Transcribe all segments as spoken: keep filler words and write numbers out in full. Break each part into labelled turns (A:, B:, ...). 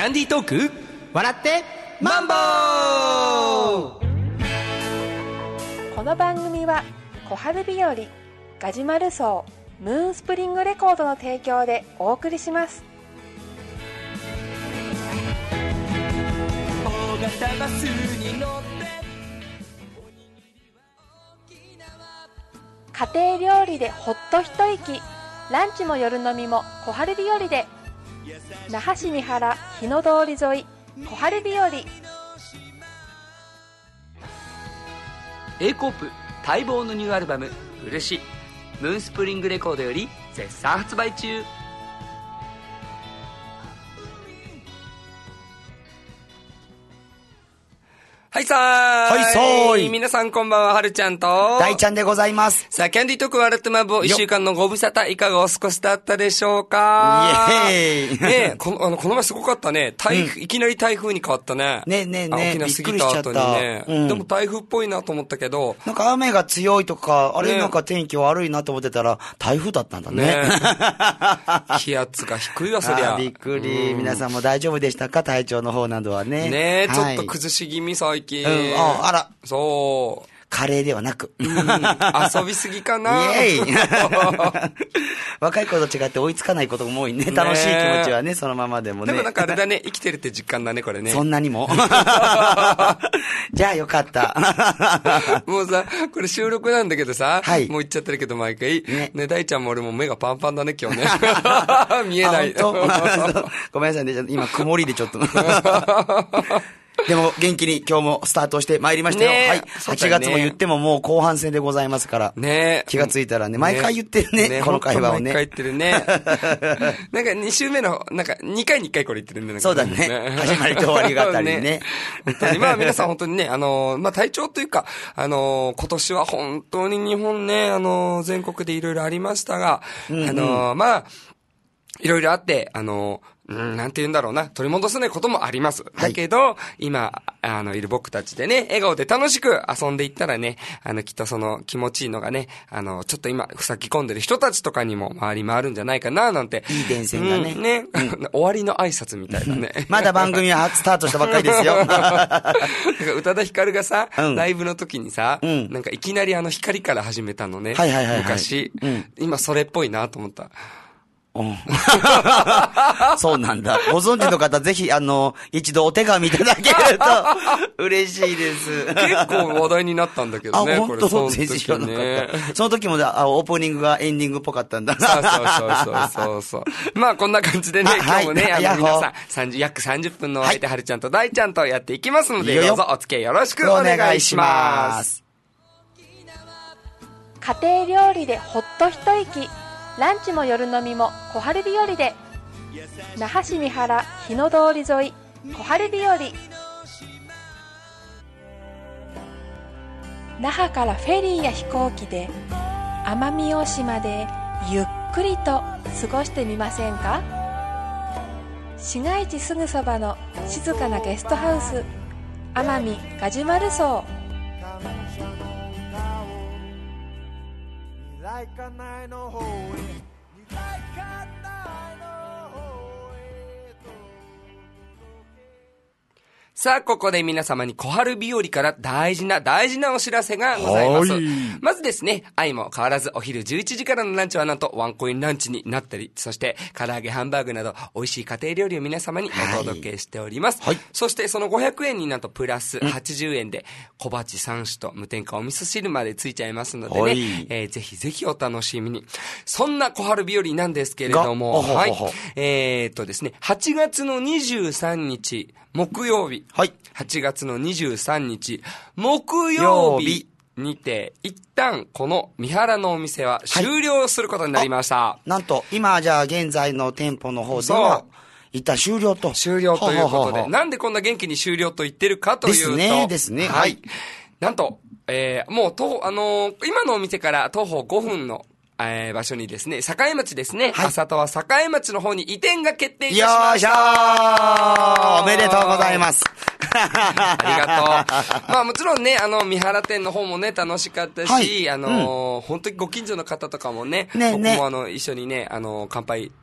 A: ャンディートーク
B: 笑ってマンボウ。
C: この番組は小春日和ガジュマルソームーンスプリングレコードの提供でお送りします。
A: 大型バスに乗って
C: 家庭料理でほっと一息、ランチも夜飲みも小春日和で。那覇市三原日野通り沿い小春日和。
D: A コープ待望のニューアルバム「漆」ムーンスプリングレコードより絶賛発売中。
A: はいさーい。
B: はいさーい。
A: 皆さんこんばんは、はるちゃんと。
B: 大ちゃんでございます。
A: さあ、キャンディートーク笑ってマンボウ一週間のご無沙汰いかがお過ごしだったでしょうか。
B: イエーイ。
A: ねえ、この、あの、この前すごかったね。台風、うん、いきなり台風に変わったね。
B: ねえねえねえ。
A: 沖縄過ぎた後にね、うん。でも台風っぽいなと思ったけど。
B: なんか雨が強いとか、あれなんか天気悪いなと思ってたら、台風だったんだね。ね
A: 気圧が低いわ、そりゃ。
B: びっくり、うん。皆さんも大丈夫でしたか、体調の方などはね。
A: ねえ、ちょっと崩し気味最近。
B: うん、ああら。
A: そう。
B: カレーではなく。
A: うん、遊びすぎかな。
B: イエーイ若い子と違って追いつかないことも多いね。楽しい気持ちはね、そのままでもね。
A: でもなんかあれだね、生きてるって実感だね、これね。
B: そんなにもじゃあよかった。
A: もうさ、これ収録なんだけどさ、はい、もう言っちゃってるけど毎回。ね、ね、大ちゃんも俺も目がパンパンだね、今日ね。見えない。
B: ごめんなさいね、今曇りでちょっと。でも元気に今日もスタートしてまいりましたよ。はい。はちがつも言ってももう後半戦でございますから。ね気がついたらね、毎回言ってるね、ねこの会話をね。
A: 毎回言ってるね。なんかに週目の、なんかにかいにいっかいこれ言ってるんだね。
B: そうだね。始まりと終わりがあったりね。ね
A: 本当にまあ皆さん本当にね、あのー、まあ体調というか、あのー、今年は本当に日本ね、あのー、全国でいろいろありましたが、うんうん、あのー、まあ、いろいろあって、あのー、うん、なんて言うんだろうな。取り戻せないこともあります。だけど、はい、今、あの、いる僕たちでね、笑顔で楽しく遊んでいったらね、あの、きっとその気持ちいいのがね、あの、ちょっと今、塞ぎ込んでる人たちとかにも回り回るんじゃないかな、なんて。
B: いい電線がね。
A: うん、ね、うん、終わりの挨拶みたいなね。
B: まだ番組はスタートしたばっかりですよ。なんか
A: 宇多田ヒカルがさ、うん、ライブの時にさ、うん、なんかいきなりあの光から始めたのね。
B: はいはいはい、はい。
A: 昔、うん。今それっぽいなと思った。
B: うん、そうなんだ。ご存知の方、ぜひ、あの、一度お手紙いただけると嬉しいです。
A: 結構話題になったんだけどね。
B: あ、本当
A: これ
B: 全然知らなかった。その時もあ、オープニングがエンディングっぽかったんだ。
A: そうそうそうそうそう。まあ、こんな感じでね、今日もね、はい、あの、皆さん、さんじゅう、約さんじゅっぷんのお相手、はるちゃんと大ちゃんとやっていきますので、どうぞお付き合いよろしくお願いします。
C: 家庭料理でほっと一息。ランチも夜飲みも小春日和で。那覇市三原日野通り沿い小春日和。那覇からフェリーや飛行機で奄美大島でゆっくりと過ごしてみませんか。市街地すぐそばの静かなゲストハウス奄美ガジュマルソー。
A: さあ、ここで皆様に小春日和から大事な大事なお知らせがございます。まずですね、愛も変わらずお昼じゅういちじからのランチはなんとワンコインランチになったり、そして唐揚げハンバーグなど美味しい家庭料理を皆様にお届けしております。はい、そしてそのごひゃくえんになんとプラスはちじゅうえんで小鉢さん種と無添加お味噌汁までついちゃいますのでね、えー、ぜひぜひお楽しみに。そんな小春日和なんですけれども、はい、えーっとですね、はちがつのにじゅうさんにち木曜日、はい、はちがつのにじゅうさんにち木曜日にて一旦この三原のお店は終了することになりました。はい、
B: なんと今じゃあ現在の店舗の方では一旦終了と
A: 終了ということで、ははははなんでこんな元気に終了と言ってるかというと、
B: ですねですね、
A: はい、なんと、えー、もうとあのー、今のお店から徒歩ごふんのえー、場所にですね、栄町ですね、はい、浅田は栄町の方に移転が決定いたしました。
B: よーしゃーおめでとうございます。
A: ありがとう。まあもちろんね、あの、三原店の方もね、楽しかったし、はい、あのーうん、本当にご近所の方とかもね、ね僕もあの、一緒にね、あの、乾杯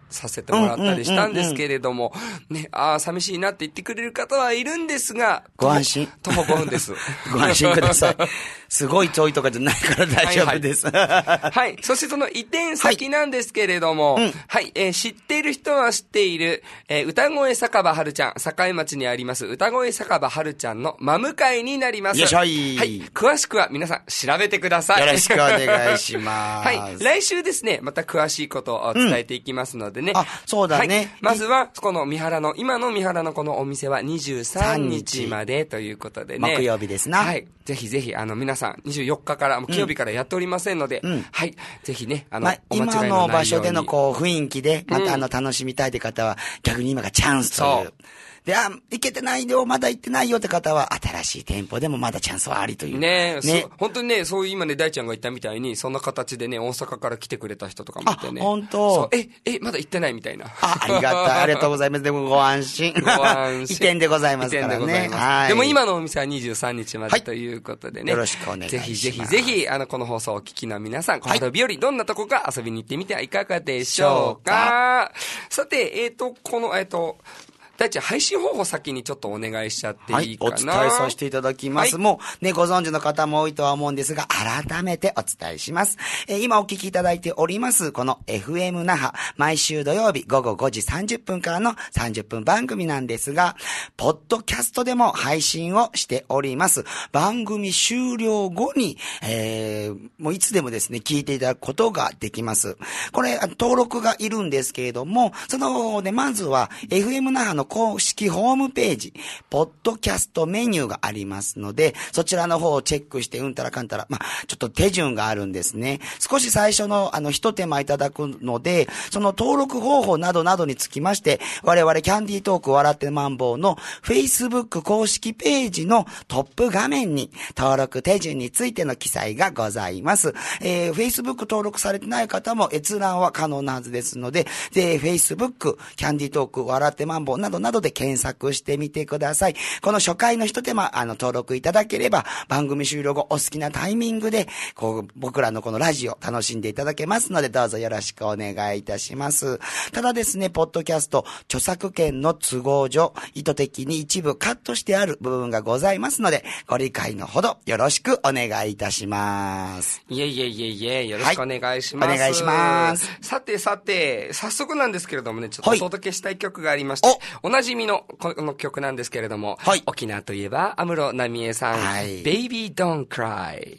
A: させてもらったりしたんですけれども、ね、ああ、寂しいなって言ってくれる方はいるんですが、
B: ご安心。
A: ともごふんです。
B: ご安心ください。すごい遠いとかじゃないから大丈夫です。はい、
A: はいはい。そしてその移転先なんですけれども、はい、うんはい、えー、知っている人は知っている、えー、歌声酒場春ちゃん、境町にあります歌声酒場春ちゃんの真向かいになります。
B: よいしょい。
A: はい。詳しくは皆さん調べてください。
B: よろしくお願いします。
A: はい。来週ですね、また詳しいことを伝えていきますのでね。
B: うん、あ、そうだね。はい、
A: まずは、この三原の、今の三原のこのお店はにじゅうさんにちまでということでね。
B: 木曜日ですな。
A: はい。ぜひぜひ、あの、皆さん、にじゅうよっかから、もう金曜日からやっておりませんので、うん、はい。ぜひね、あの、まあ、お間違いのないように。
B: 今の場所でのこう、雰囲気で、またあの、楽しみたいという方は、逆に今がチャンスという。そうで、あ、行けてないよ、まだ行ってないよって方は、新しい店舗でもまだチャンスはありという。
A: ねえ、ね本当にね、そういう今ね、大ちゃんが言ったみたいに、そんな形でね、大阪から来てくれた人とかもいてね。
B: あ、本当
A: え、え、まだ行ってないみたいな。
B: あ、ありがたい。ありがとうございます。でもご安心。
A: ご安心。
B: 移転でございますからね。移転でございます。
A: はい。でも今のお店はにじゅうさんにちまでということでね。
B: よろしくお願いします。
A: ぜひぜひぜひ、あの、この放送をお聞きの皆さん、小春日和、どんなとこか遊びに行ってみてはいかがでしょうか。さて、えっと、この、えっと、大ちゃん、配信方法先にちょっとお願いしちゃっていいかな、
B: はい、お伝えさせていただきます。はい、もうね、ご存知の方も多いとは思うんですが、改めてお伝えします。えー、今お聞きいただいております、この エフエム 那覇、毎週土曜日午後ごじさんじゅっぷんからのさんじゅっぷん番組なんですが、ポッドキャストでも配信をしております。番組終了後に、えー、もういつでもですね、聞いていただくことができます。これ、登録がいるんですけれども、そのね、まずは エフエム 那覇の公式ホームページ、ポッドキャストメニューがありますので、そちらの方をチェックして、うんたらかんたら、まあ、ちょっと手順があるんですね。少し最初の、あの、一手間いただくので、その登録方法などなどにつきまして、我々キャンディートーク笑ってマンボウの Facebook 公式ページのトップ画面に登録手順についての記載がございます。えー、Facebook 登録されてない方も閲覧は可能なはずですので、で、Facebook、キャンディートーク笑ってマンボウなどなどで検索してみてください。この初回の一手間、あの、登録いただければ、番組終了後お好きなタイミングで、こう、僕らのこのラジオ楽しんでいただけますので、どうぞよろしくお願いいたします。ただですね、ポッドキャスト、著作権の都合上、意図的に一部カットしてある部分がございますので、ご理解のほどよろしくお願いいたします。
A: いえいえいえいえ、よろしくお願いします。
B: はい、お願いします。
A: さてさて、早速なんですけれどもね、ちょっとお届けしたい曲がありまして、はい、おなじみのこの曲なんですけれども、はい、沖縄といえば安室奈美恵さん、はい、Baby Don't Cry。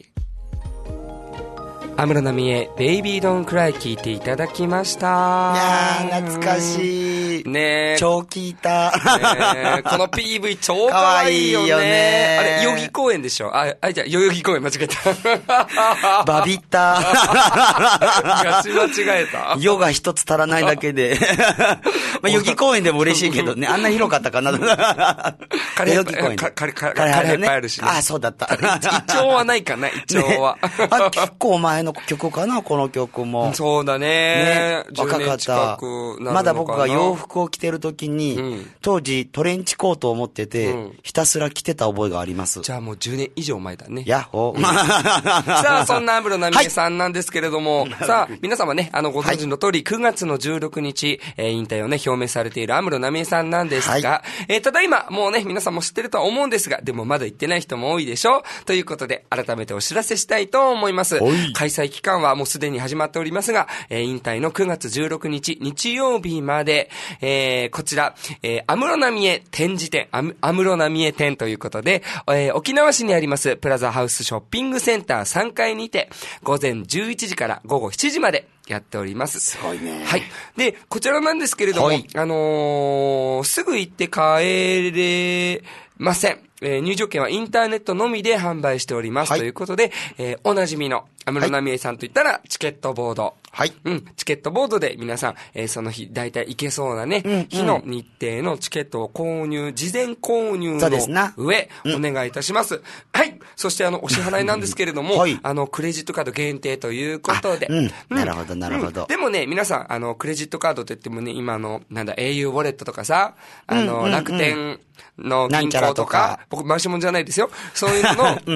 A: 安室奈美恵、Baby Don't Cry 聞いていただきました。い
B: やー、懐かしい。
A: ねえ。
B: 超聞いた。
A: ねこの ピーブイ 超可愛いよね。かわいいよね。あれ、代々木公園でしょ。あ、あ、じゃあ、代々木公園間違えた。
B: バビった。
A: ガチ間違えた。
B: 夜が一つ足らないだけで。まあ、代々木公園でも嬉しいけどね。あんな広かったかな。
A: カレー、公園カレー、カレーいっぱいあるしね。
B: あ、そうだった。
A: イチョウはないかな、イチョウは。
B: あ、結構前の曲かな、この曲も。
A: そうだね。ね、
B: 若かった。まだ僕が洋服を着てる時に、うん、当時トレンチコートを持ってて、うん、ひたすら着てた覚えがあります。
A: じゃあもうじゅうねん以上前だね。
B: やっほー。
A: さあ、そんな安室奈美恵さんなんですけれども、はい、さあ、皆様ね、あの、ご存知の通り、くがつのじゅうろくにち、えー、引退をね、表明されている安室奈美恵さんなんですが、はい、えー、ただいま、もうね、皆さんも知ってるとは思うんですが、でもまだ行ってない人も多いでしょう。ということで、改めてお知らせしたいと思います。開催期間はもうすでに始まっておりますが、えー、引退のくがつじゅうろくにち日曜日まで、えー、こちら、えー、安室奈美恵展示展、安室奈美恵展ということで、えー、沖縄市にありますプラザハウスショッピングセンターさんかいにて、午前じゅういちじから午後しちじまでやっております。
B: すごいね。
A: はい。で、こちらなんですけれども、はい、あのー、すぐ行って帰れません。えー、入場券はインターネットのみで販売しております、はい、ということで、えー、おなじみの安室奈美恵さんといったらチケットボード。
B: はい。
A: うん。チケットボードで皆さん、えー、その日、だいたい行けそうなね、うんうん、日の日程のチケットを購入、事前購入の上、お願いいたします。はい。そしてあの、お支払いなんですけれども、はい、あの、クレジットカード限定ということで。
B: うん。なるほど、なるほど、うん。
A: でもね、皆さん、あの、クレジットカードといってもね、今の、なんだ、エーユー ウォレットとかさ、あの、うんうんうん、楽天の銀行とか、僕、回し物じゃないですよ。そういうのの、うん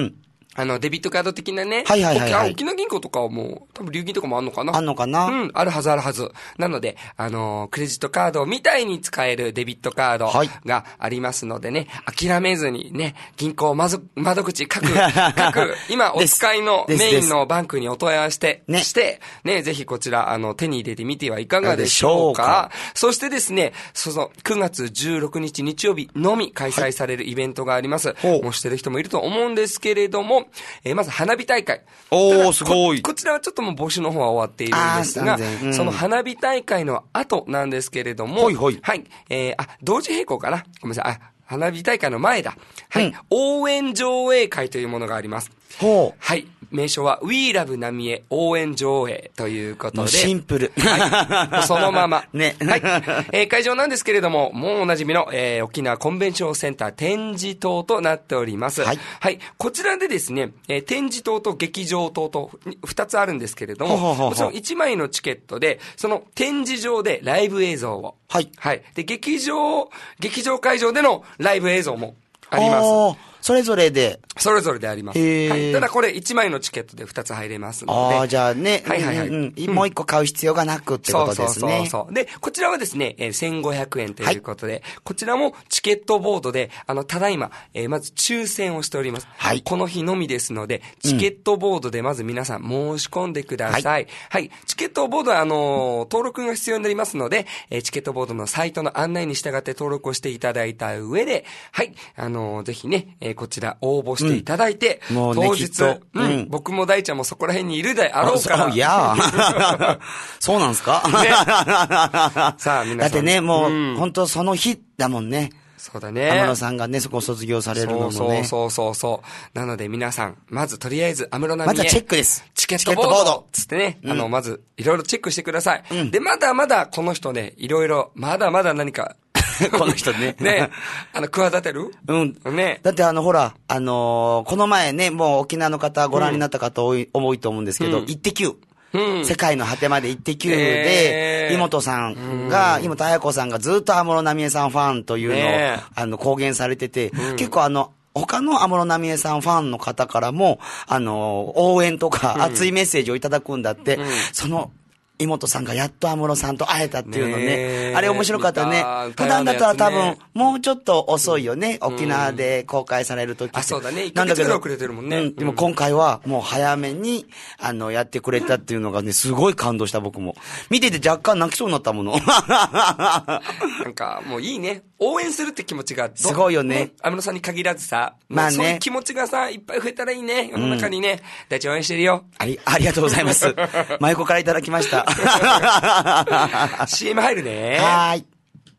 A: あの、デビットカード的なね。
B: はいはいはいはい。
A: 沖縄銀行とかはもう、多分流銀とかもあんのかな。
B: あんのかな。
A: うん、あるはずあるはず。なので、あのー、クレジットカードみたいに使えるデビットカードがありますのでね、はい、諦めずにね、銀行まず、窓口各、各、今お使いのメインのバンクにお問い合わせして、ね、して、ね、ぜひこちら、あの、手に入れてみてはいかがでしょうか。そしてですね、その、くがつじゅうろくにち日曜日のみ開催されるイベントがあります。はい、もうしてる人もいると思うんですけれども、えー、まず花火大会。
B: おー、すごい。
A: こ、こちらはちょっともう募集の方は終わっているんですが、うん、その花火大会の後なんですけれども、
B: はいはい。
A: はい。えー、あ、同時並行かな。ごめんなさい。あ、花火大会の前だ。はい。うん、応援上映会というものがあります。
B: ほう。
A: はい。名称は We Love 浪江応援上映ということで。
B: シンプル。
A: はい。そのまま。
B: ね。
A: はい。えー、会場なんですけれども、もうおなじみの、えー、沖縄コンベンションセンター展示棟となっております。はい。はい。こちらでですね、えー、展示棟と劇場棟と二つあるんですけれども、ほうほうほう、もちろん一枚のチケットで、その展示場でライブ映像を。
B: はい。
A: はい。で、劇場、劇場会場でのライブ映像もあります。
B: それぞれで。
A: それぞれであります。はい。ただこれいちまいのチケットでふたつ入れますので。
B: ああ、じゃあね。
A: はいはいはい。
B: うんうん、もういっこ買う必要がなくってことですね。そうそうそうそう。
A: で、こちらはですね、えー、せんごひゃくえんということで、はい、こちらもチケットボードで、あの、ただいま、えー、まず抽選をしております。はい。この日のみですので、チケットボードでまず皆さん申し込んでください。はい。はい、チケットボードは、あのー、登録が必要になりますので、えー、チケットボードのサイトの案内に従って登録をしていただいた上で、はい、あのー、ぜひね、えー、こちら応募していただいて、
B: うん、もうね、当日、
A: うん、うん、僕も大ちゃんもそこら辺にいるであろうから。
B: いやそうなんすか、ね、
A: さあ、皆さん。
B: だってね、もう、うん、本当その日だもんね。
A: そうだね。
B: 安室さんがね、そこを卒業されるのもね。
A: そうそうそうそう。なので皆さん、まずとりあえず安室奈美恵。
B: まずはチェックです。
A: チケットボードつってね、うん、あの、まず、いろいろチェックしてください。うん、で、まだまだこの人ね、いろいろ、まだまだ何か、
B: この人ね。
A: ね。あの、企てる
B: うん。
A: ね。
B: だってあの、ほら、あのー、この前ね、もう沖縄の方ご覧になった方多い、うん、多いと思うんですけど、イッテ Q。うん、世界の果てまでイッテ Q で、えー、妹さんが、うん、妹彩子さんがずっと安室奈美恵さんファンというのを、ね、あの、公言されてて、うん、結構あの、他の安室奈美恵さんファンの方からも、あの、応援とか熱いメッセージをいただくんだって、うん、その、妹さんがやっと安室さんと会えたっていうのね。あれ面白かったね。普段だったら多分、もうちょっと遅いよね。うん、沖縄で公開されるとき。
A: あ、そうだね。いっかげつぐらい遅れてるもんね。
B: うん。でも今回はもう早めに、あの、やってくれたっていうのがね、すごい感動した僕も。見てて若干泣きそうになったもの。
A: なんか、もういいね。応援するって気持ちが。
B: すごいよね。
A: 安室さんに限らずさ。
B: まあね。
A: そういう気持ちがさ、いっぱい増えたらいいね。世の中にね。大地応援してるよ。
B: あり、ありがとうございます。舞子からいただきました。
A: シーエム 入るね。
B: はーい。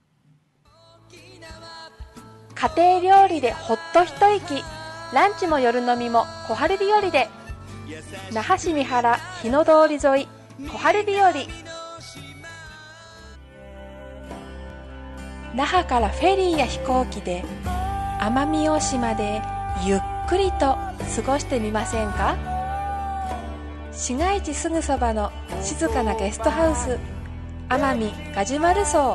C: 家庭料理でほっと一息、ランチも夜飲みも小春日和で。那覇市三原日野通り沿い小春日和。那覇からフェリーや飛行機で奄美大島でゆっくりと過ごしてみませんか。市街地すぐそばの静かなゲストハウス、奄美ガジュマル荘。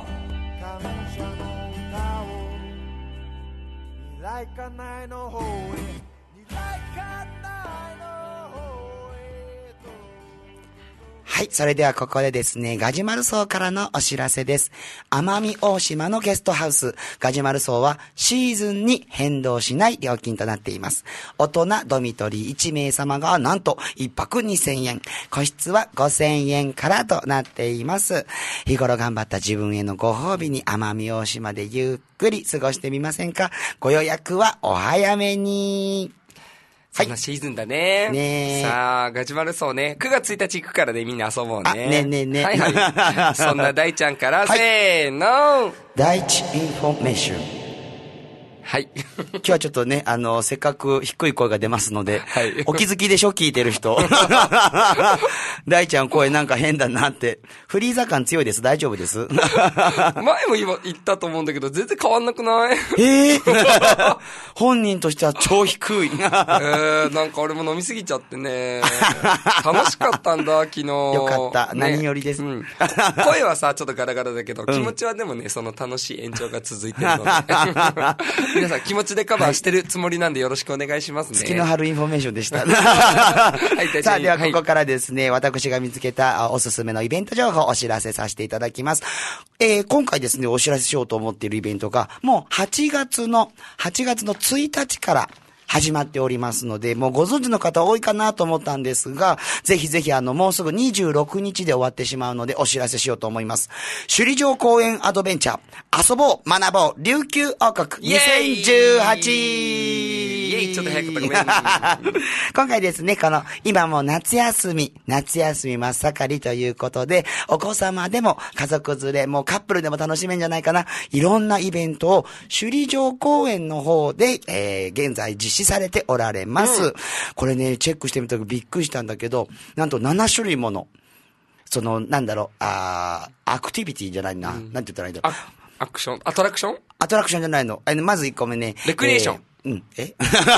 B: はい。それではここでですね、ガジュマル荘からのお知らせです。奄美大島のゲストハウス、ガジュマル荘はシーズンに変動しない料金となっています。大人ドミトリーいちめいさまがなんといっぱくにせんえん、個室はごせんえんからとなっています。日頃頑張った自分へのご褒美に奄美大島でゆっくり過ごしてみませんか。ご予約はお早めに。
A: そんなシーズンだね。
B: ねえ。
A: さあ、ガジュマル荘ね。くがつついたち行くからね、みんな遊ぼうね。
B: あ、ねえねえねえ。
A: はいはい。そんな大ちゃんから、はい、せーの。
B: 第一インフォメーション。
A: はい。
B: 今日はちょっとね、あの、せっかく低い声が出ますので、はい、お気づきでしょ、聞いてる人。大ちゃん声なんか変だなって。フリーザ感強いです。大丈夫です。
A: 前も今言ったと思うんだけど、全然変わんなくない？
B: ええー、本人としては超低い。え
A: ー、なんか俺も飲みすぎちゃってね。楽しかったんだ、昨日。
B: よかった。ね、何よりです、うん。
A: 声はさ、ちょっとガラガラだけど、うん、気持ちはでもね、その楽しい延長が続いてるので。 皆さん気持ちでカバーしてるつもりなんでよろしくお願いしますね。
B: 月の春インフォメーションでした。はい、さあ、ではここからですね、はい、私が見つけたおすすめのイベント情報をお知らせさせていただきます。えー、今回ですね、お知らせしようと思っているイベントが、もうはちがつの、はちがつのついたちから始まっておりますので、もうご存知の方多いかなと思ったんですが、ぜひぜひあの、もうすぐにじゅうろくにちで終わってしまうのでお知らせしようと思います。首里城公園アドベンチャー、遊ぼう、学ぼう、琉球王国にせんじゅうはち。イエーイ、ちょっと早かったごめん。今回ですね、この、今もう夏休み、夏休み真っ盛りということで、お子様でも家族連れ、もうカップルでも楽しめんじゃないかな、いろんなイベントを首里城公園の方で、えー、現在実施されておられます、うん。これね、チェックしてみたらびっくりしたんだけど、なんとななしゅるいもの、その、なんだろう、あアクティビティじゃないな。うん、なんて言ったらいいんだろう。
A: アクションアトラクション
B: アトラクションじゃないの。まずいっこめね。
A: レクリエーション。えー
B: うん。え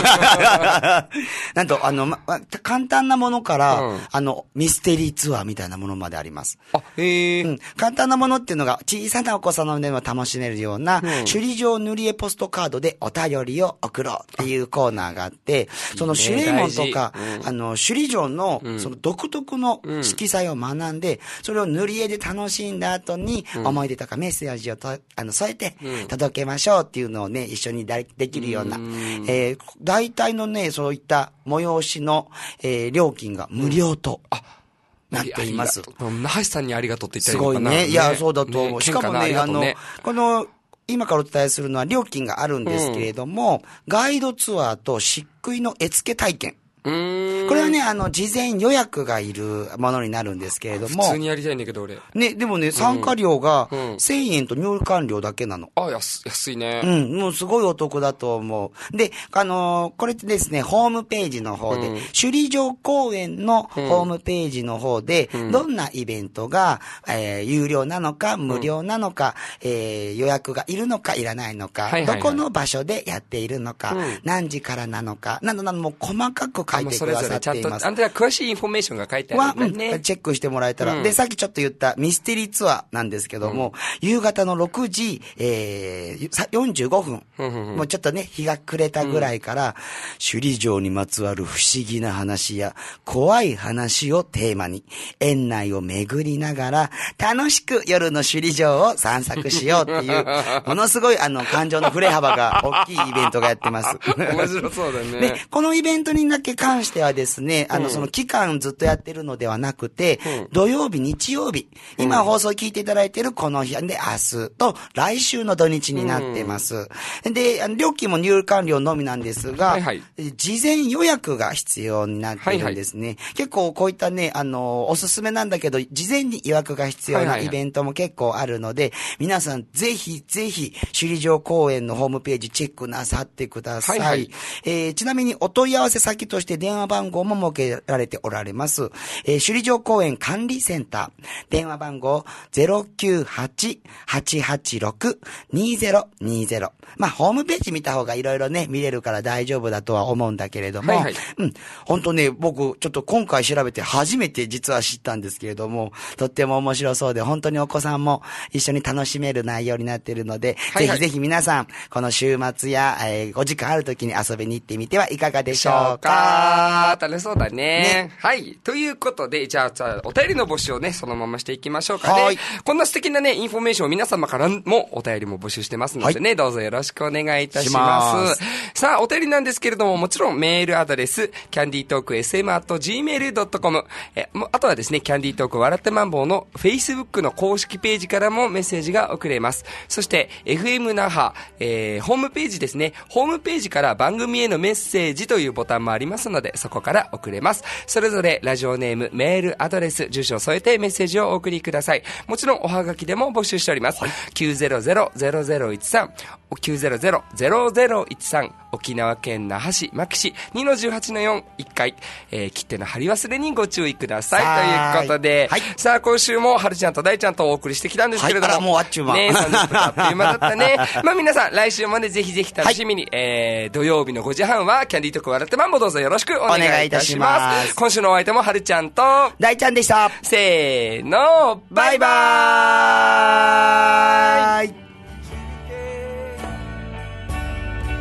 B: なんと、あの、ま、簡単なものから、うん、あの、ミステリーツアーみたいなものまであります。
A: あ、へえ。
B: うん。簡単なものっていうのが、小さなお子様でも楽しめるような、うん、首里城塗り絵ポストカードでお便りを送ろうっていうコーナーがあって、その守礼門とか、うん、あの、首里城の、うん、その独特の色彩を学んで、うん、それを塗り絵で楽しんだ後に、うん、思い出とかメッセージをとあの添えて、届けましょうっていうのをね、一緒にできるような、うんえー、大体のね、そういった催しの、えー、料金が無料と、うん、あなっています。
A: 那覇市さんにありがとうって言ったらいいのかな。
B: すごいね。いや、そうだと思う。ね、しかもね、あの、この、今からお伝えするのは料金があるんですけれども、うん、ガイドツアーと漆喰の絵付け体験。
A: うーん
B: これはね、あの、事前予約がいるものになるんですけれども。
A: 普通にやりたいんだけど、俺。
B: ね、でもね、参加料がせんえんと入館料だけなの。
A: うんうん、あ、安、安いね。
B: うん、もうすごいお得だと思う。で、あのー、これってですね、ホームページの方で、うん、首里城公園のホームページの方で、うん、どんなイベントが、えー、有料なのか、無料なのか、うん、えー、予約がいるのか、いらないのか、はいはいはい、どこの場所でやっているのか、うん、何時からなのか、などなどもう細かく書いてくださっています。それぞれちゃんと、
A: あんたは詳しいインフォメーションが書いてあるんだね。
B: は、うん、チェックしてもらえたら、うん。で、さっきちょっと言ったミステリーツアーなんですけども、うん、夕方のろくじ、えー、よんじゅうごふん、うんうんうん、もうちょっとね、日が暮れたぐらいから、うん、首里城にまつわる不思議な話や、怖い話をテーマに、園内を巡りながら、楽しく夜の首里城を散策しようっていう、ものすごいあの、感情の振れ幅が大きいイベントがやってます。
A: 面白そうだね。
B: で、このイベントにだけ関してはですね、あの、うん、その期間ずっとやってるのではなくて、うん、土曜日、日曜日、今放送聞いていただいているこの日で明日と来週の土日になってます。うん、で、料金も入館料のみなんですが、はいはい、事前予約が必要になっているんですね。はいはい、結構こういったね、あの、おすすめなんだけど、事前に予約が必要なイベントも結構あるので、はいはいはい、皆さんぜひぜひ、首里城公園のホームページチェックなさってください。はいはい、えー、ちなみにお問い合わせ先として電話番号も設けられておられます。えー、首里城公園管理センター。電話番号 ゼロきゅうはち はちはちろく にゼロにゼロ。まあ、ホームページ見た方がいろいろね、見れるから大丈夫だとは思うんだけれども。はいはい、うん。本当ね、僕、ちょっと今回調べて初めて実は知ったんですけれども、とっても面白そうで、本当にお子さんも一緒に楽しめる内容になっているので、はいはい、ぜひぜひ皆さん、この週末や、えー、お時間ある時に遊びに行ってみてはいかがでしょうか。
A: 楽しそうだね。ね。はい。ということで、じゃあ、じゃあ、お便りの募集をね、そのまましていきましょうかね。はい。こんな素敵なね、インフォメーションを皆様からもお便りも募集してますのでね、はい、どうぞよろしくお願いいたします。しますさあ、お便りなんですけれども、もちろんメールアドレス、キャンディートークエスエムアットジーメールドットコム。え、あとはですね、キャンディートーク笑ってマンボウの Facebook の公式ページからもメッセージが送れます。そして、エフエム 那覇、えー、ホームページですね。ホームページから番組へのメッセージというボタンもありますので、そこから送れます。それぞれラジオネーム、メールアドレス、住所を添えてメッセージをお送りください。もちろんおはがきでも募集しております。はい、きゅうゼロゼロ ゼロゼロいちさん きゅうゼロゼロ ゼロゼロいちさん沖縄県那覇市牧市 にのじゅうはちのよん いっかい、えー、切手の貼り忘れにご注意くださいということで、はい、さあ今週もはるちゃんと大ちゃんとお送りしてきたんですけれども、はい、
B: もうあっちゅう間
A: ね、さんじゅっぷんあっという間だったね。まあ皆さん来週もねぜひぜひ楽しみに、はい、えー、土曜日のごじはんはキャンディートーク笑ってマンボどうぞよろしくお願いいたします。お願いいたします。今週のお相手もはるちゃんと
B: 大ちゃんでした。
A: せーの、バイバーイ。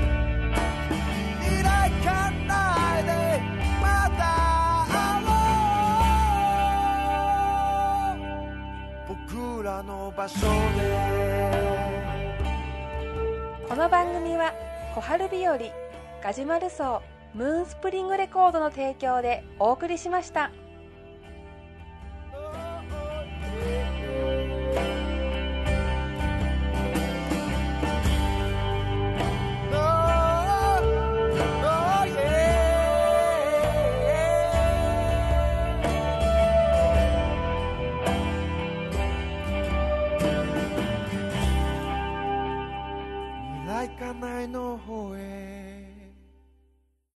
E: あの場所で。
C: この番組は小春日和ガジュマル荘ムーンスプリングレコードの提供でお送りしました。